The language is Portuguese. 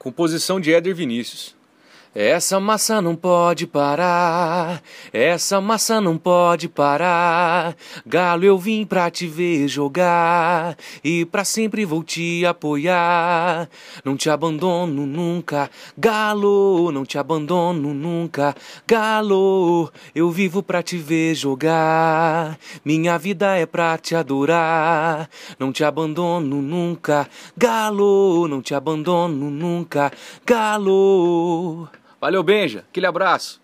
Composição de Éder Vinícius. Essa maçã não pode parar, essa maçã não pode parar. Galo, eu vim pra te ver jogar e pra sempre vou te apoiar. Não te abandono nunca, Galo, não te abandono nunca, Galo. Eu vivo pra te ver jogar, minha vida é pra te adorar. Não te abandono nunca, Galo, não te abandono nunca, Galo. Valeu, Benja. Aquele abraço.